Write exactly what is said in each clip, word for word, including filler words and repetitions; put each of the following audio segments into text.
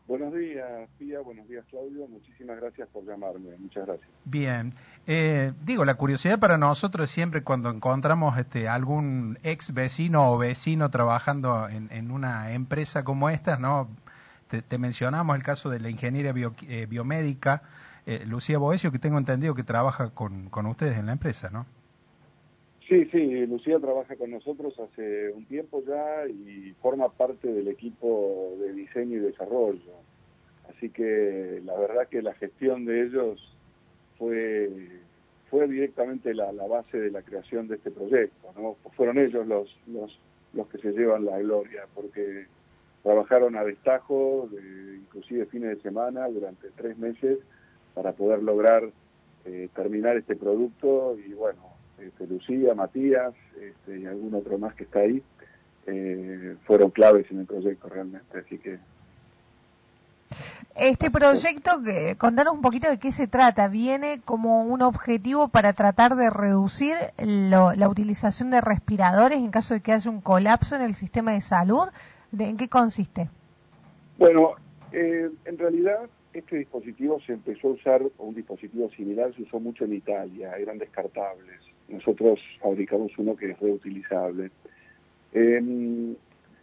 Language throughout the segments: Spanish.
Buenos días, Pía, buenos días, Claudio. Muchísimas gracias por llamarme. Muchas gracias. Bien. Eh, digo, la curiosidad para nosotros es siempre cuando encontramos este algún ex vecino o vecino trabajando en, en una empresa como esta, ¿no? Te, te mencionamos el caso de la ingeniería bio, eh, biomédica, eh, Lucía Boesio, que tengo entendido que trabaja con, con ustedes en la empresa, ¿no? Sí, sí, Lucía trabaja con nosotros hace un tiempo ya y forma parte del equipo de diseño y desarrollo. Así que la verdad que la gestión de ellos fue, fue directamente la, la base de la creación de este proyecto, ¿no? Fueron ellos los, los, los que se llevan la gloria, porque trabajaron a destajo, de, inclusive fines de semana, durante tres meses, para poder lograr eh, terminar este producto. Y bueno, este, Lucía, Matías este, y algún otro más que está ahí, eh, fueron claves en el proyecto realmente, así que... Este proyecto, que, contanos un poquito de qué se trata. ¿Viene como un objetivo para tratar de reducir lo, la utilización de respiradores en caso de que haya un colapso en el sistema de salud? ¿De, ¿En qué consiste? Bueno, eh, en realidad este dispositivo se empezó a usar, o un dispositivo similar se usó mucho en Italia, eran descartables. Nosotros fabricamos uno que es reutilizable. Eh,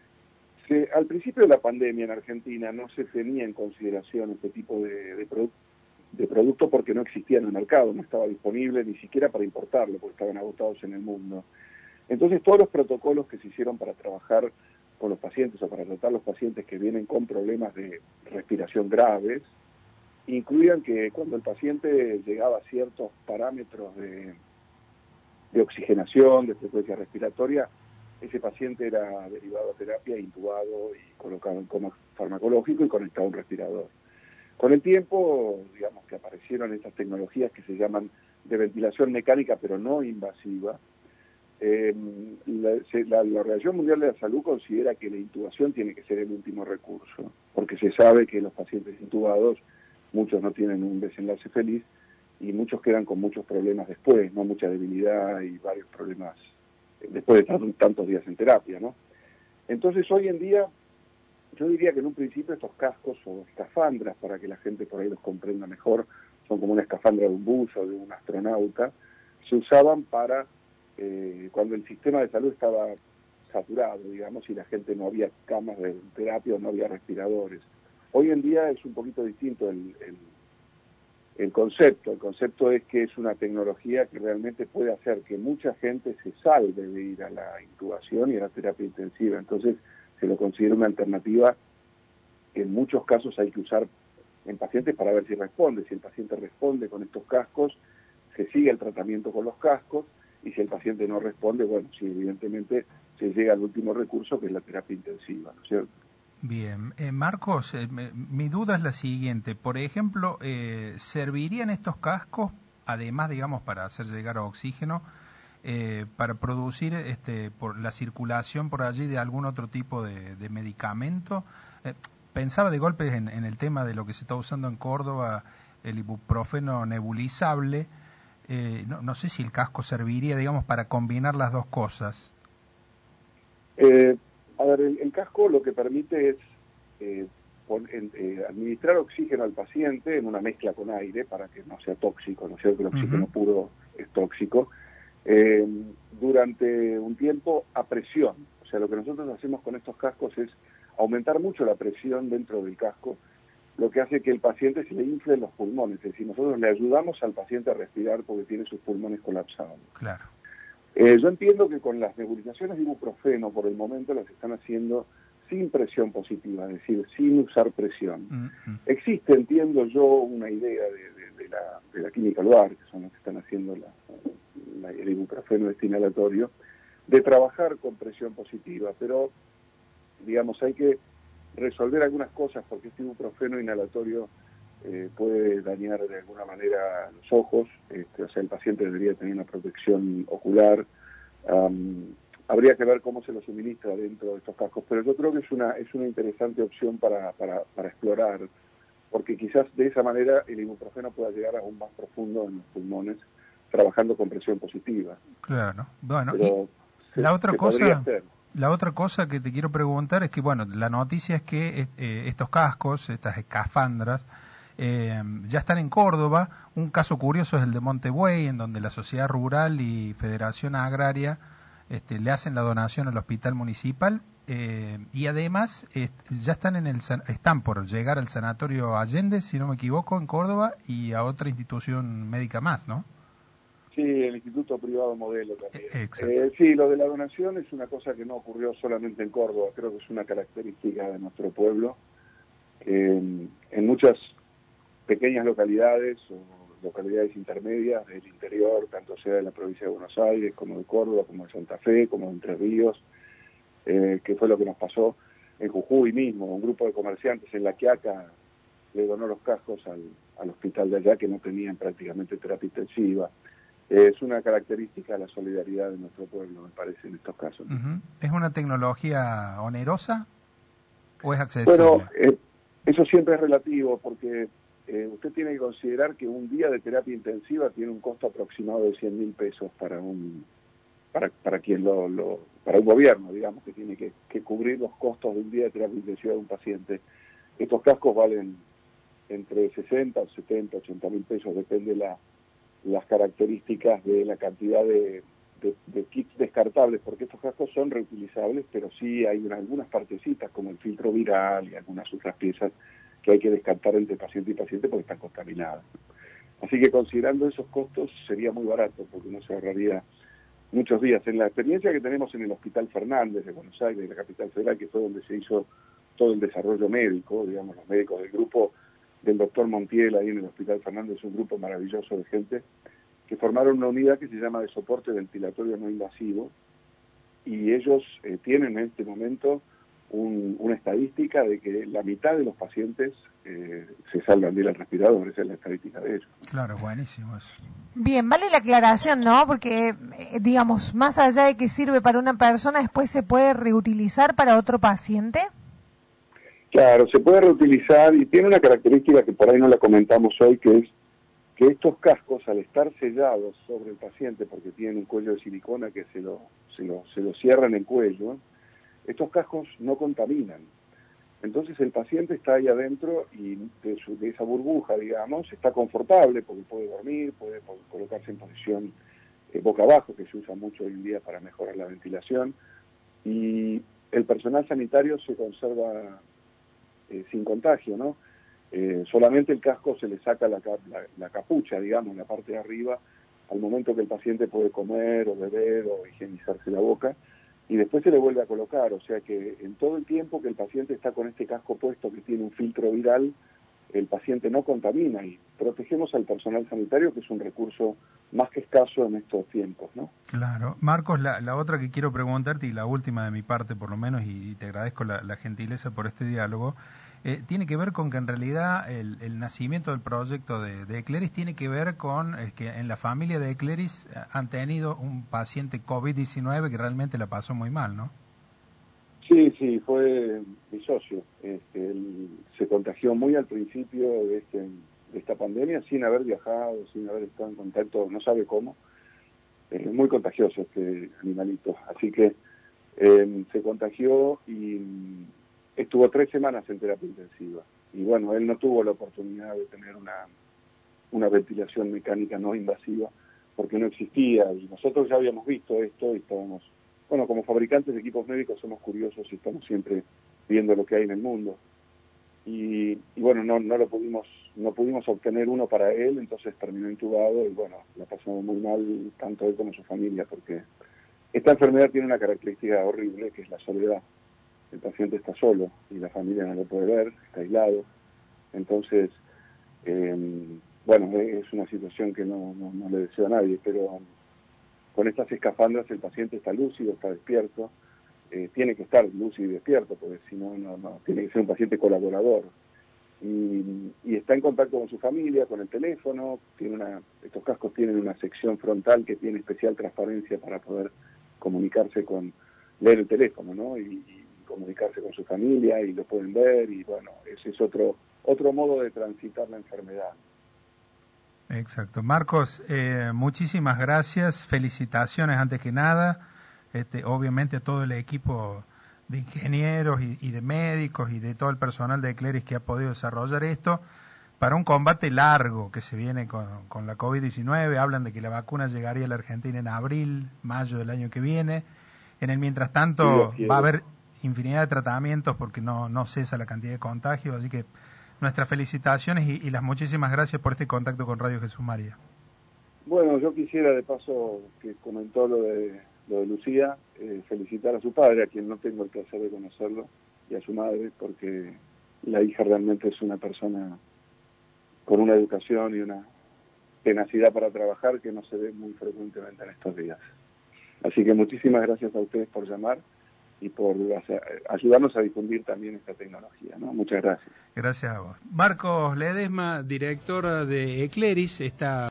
Se, al principio de la pandemia en Argentina no se tenía en consideración este tipo de, de, produ de producto porque no existía en el mercado, no estaba disponible ni siquiera para importarlo porque estaban agotados en el mundo. Entonces todos los protocolos que se hicieron para trabajar con los pacientes o para tratar los pacientes que vienen con problemas de respiración graves, incluían que cuando el paciente llegaba a ciertos parámetros de, de oxigenación, de frecuencia respiratoria, ese paciente era derivado a terapia, intubado y colocado en coma farmacológico y conectado a un respirador. Con el tiempo, digamos que aparecieron estas tecnologías que se llaman de ventilación mecánica, pero no invasiva. Eh, la, la, la Organización Mundial de la Salud considera que la intubación tiene que ser el último recurso, porque se sabe que los pacientes intubados, muchos no tienen un desenlace feliz y muchos quedan con muchos problemas después, no mucha debilidad y varios problemas después de tantos días en terapia, ¿no? Entonces, hoy en día, yo diría que en un principio estos cascos o escafandras, para que la gente por ahí los comprenda mejor, son como una escafandra de un buzo o de un astronauta, se usaban para eh, cuando el sistema de salud estaba saturado, digamos, y la gente no había camas de terapia o no había respiradores. Hoy en día es un poquito distinto el, el El concepto, el concepto es que es una tecnología que realmente puede hacer que mucha gente se salve de ir a la intubación y a la terapia intensiva. Entonces se lo considera una alternativa que en muchos casos hay que usar en pacientes para ver si responde. Si el paciente responde con estos cascos, se sigue el tratamiento con los cascos, y si el paciente no responde, bueno, sí, evidentemente se llega al último recurso, que es la terapia intensiva, ¿no es cierto? Bien, eh, Marcos, eh, me, mi duda es la siguiente. Por ejemplo, eh, ¿servirían estos cascos, además, digamos, para hacer llegar oxígeno, eh, para producir este, por la circulación por allí de algún otro tipo de, de medicamento? Eh, pensaba de golpe en, en el tema de lo que se está usando en Córdoba, el ibuprofeno nebulizable. Eh, no, no sé si el casco serviría, digamos, para combinar las dos cosas. Eh, A ver, el, el casco lo que permite es eh, pon, en, eh, administrar oxígeno al paciente en una mezcla con aire para que no sea tóxico, ¿no es cierto? El oxígeno uh-huh. puro es tóxico, eh, durante un tiempo a presión. O sea, lo que nosotros hacemos con estos cascos es aumentar mucho la presión dentro del casco, lo que hace que el paciente se le infle los pulmones. Es decir, nosotros le ayudamos al paciente a respirar porque tiene sus pulmones colapsados. Claro. Eh, yo entiendo que con las nebulizaciones de ibuprofeno por el momento las están haciendo sin presión positiva, es decir, sin usar presión. Uh-huh. Existe, entiendo yo, una idea de, de, de, la, de la Clínica Loar, que son los que están haciendo la, la, el ibuprofeno este inhalatorio, de trabajar con presión positiva, pero, digamos, hay que resolver algunas cosas porque este ibuprofeno inhalatorio Eh, puede dañar de alguna manera los ojos, este, o sea, el paciente debería tener una protección ocular. Um, habría que ver cómo se lo suministra dentro de estos cascos, pero yo creo que es una es una interesante opción para, para, para explorar, porque quizás de esa manera el ibuprofeno pueda llegar aún más profundo en los pulmones, trabajando con presión positiva. Claro, bueno, pero y la se, otra se cosa... La otra cosa que te quiero preguntar es que, bueno, la noticia es que eh, estos cascos, estas escafandras, eh, ya están en Córdoba. Un caso curioso es el de Montebuey, en donde la Sociedad Rural y Federación Agraria este, le hacen la donación al hospital municipal eh, y además eh, ya están en el están por llegar al Sanatorio Allende, si no me equivoco, en Córdoba, y a otra institución médica más, ¿no? Sí, el Instituto Privado Modelo también. Exacto. Eh, sí, lo de la donación es una cosa que no ocurrió solamente en Córdoba, creo que es una característica de nuestro pueblo. Eh, en muchas pequeñas localidades o localidades intermedias del interior, tanto sea de la provincia de Buenos Aires, como de Córdoba, como de Santa Fe, como de Entre Ríos, eh, que fue lo que nos pasó en Jujuy mismo. Un grupo de comerciantes en La Quiaca le donó los cascos al, al hospital de allá, que no tenían prácticamente terapia intensiva. Es una característica de la solidaridad de nuestro pueblo, me parece, en estos casos. Uh-huh. ¿Es una tecnología onerosa o es accesible? Bueno, eh, eso siempre es relativo, porque eh, usted tiene que considerar que un día de terapia intensiva tiene un costo aproximado de cien mil pesos para un para para quien lo, lo para un gobierno, digamos, que tiene que, que cubrir los costos de un día de terapia intensiva de un paciente. Estos cascos valen entre sesenta, setenta, ochenta mil pesos, depende la las características de la cantidad de, de, de kits descartables, porque estos cascos son reutilizables, pero sí hay una, algunas partecitas como el filtro viral y algunas otras piezas que hay que descartar entre paciente y paciente porque están contaminadas. Así que considerando esos costos sería muy barato porque no se ahorraría muchos días. En la experiencia que tenemos en el Hospital Fernández de Buenos Aires, de la capital federal, que fue donde se hizo todo el desarrollo médico, digamos, los médicos del grupo del doctor Montiel ahí en el Hospital Fernández, un grupo maravilloso de gente, que formaron una unidad que se llama de soporte ventilatorio no invasivo, y ellos eh, tienen en este momento un, una estadística de que la mitad de los pacientes eh, se salvan bien al respirador, esa es la estadística de ellos. Claro, buenísimo eso. Bien, vale la aclaración, ¿no? Porque, eh, digamos, más allá de que sirve para una persona, después se puede reutilizar para otro paciente. Claro, se puede reutilizar y tiene una característica que por ahí no la comentamos hoy, que es que estos cascos, al estar sellados sobre el paciente, porque tienen un cuello de silicona que se lo, se lo, se lo cierra en el cuello, estos cascos no contaminan. Entonces el paciente está ahí adentro y de, su, de esa burbuja, digamos, está confortable porque puede dormir, puede colocarse en posición eh, boca abajo, que se usa mucho hoy en día para mejorar la ventilación, y el personal sanitario se conserva Eh, sin contagio, ¿no? Eh, solamente el casco se le saca la, la, la capucha, digamos, la parte de arriba, al momento que el paciente puede comer o beber o higienizarse la boca, y después se le vuelve a colocar, o sea que en todo el tiempo que el paciente está con este casco puesto que tiene un filtro viral, el paciente no contamina y protegemos al personal sanitario, que es un recurso más que escaso en estos tiempos, ¿no? Claro. Marcos, la, la otra que quiero preguntarte, y la última de mi parte por lo menos, y, y te agradezco la, la gentileza por este diálogo, eh, tiene que ver con que en realidad el, el nacimiento del proyecto de, de Ecleris tiene que ver con es que en la familia de Ecleris han tenido un paciente COVID diecinueve que realmente la pasó muy mal, ¿no? Sí, sí, fue mi socio. Este, él se contagió muy al principio de, este, de esta pandemia, sin haber viajado, sin haber estado en contacto, no sabe cómo. Es eh, muy contagioso este animalito. Así que eh, se contagió y estuvo tres semanas en terapia intensiva. Y bueno, él no tuvo la oportunidad de tener una, una ventilación mecánica no invasiva porque no existía. Y nosotros ya habíamos visto esto y estábamos... Bueno, como fabricantes de equipos médicos somos curiosos y estamos siempre viendo lo que hay en el mundo. Y, y bueno, no no lo pudimos no pudimos obtener uno para él, entonces terminó intubado y bueno, la pasamos muy mal tanto él como su familia, porque esta enfermedad tiene una característica horrible, que es la soledad. El paciente está solo y la familia no lo puede ver, está aislado. Entonces, eh, bueno, es una situación que no, no, no le deseo a nadie, pero... Con estas escafandras el paciente está lúcido, está despierto, eh, tiene que estar lúcido y despierto, porque si no, no, no, tiene que ser un paciente colaborador. Y, y está en contacto con su familia, con el teléfono, tiene una, estos cascos tienen una sección frontal que tiene especial transparencia para poder comunicarse con, leer el teléfono, ¿no? Y, y comunicarse con su familia y lo pueden ver, y bueno, ese es otro, otro modo de transitar la enfermedad. Exacto. Marcos, eh, muchísimas gracias, felicitaciones antes que nada, este, obviamente a todo el equipo de ingenieros y, y de médicos y de todo el personal de Ecleris que ha podido desarrollar esto para un combate largo que se viene con, con la COVID diecinueve. Hablan de que la vacuna llegaría a la Argentina en abril, mayo del año que viene. En el mientras tanto va a haber infinidad de tratamientos porque no, no cesa la cantidad de contagios, así que nuestras felicitaciones y, y las muchísimas gracias por este contacto con Radio Jesús María. Bueno, yo quisiera de paso, que comentó lo de, lo de Lucía, eh, felicitar a su padre, a quien no tengo el placer de conocerlo, y a su madre, porque la hija realmente es una persona con una educación y una tenacidad para trabajar que no se ve muy frecuentemente en estos días. Así que muchísimas gracias a ustedes por llamar y por ayudarnos a difundir también esta tecnología, ¿no? Muchas gracias. Gracias a vos. Marcos Ledesma, director de Ecleris, está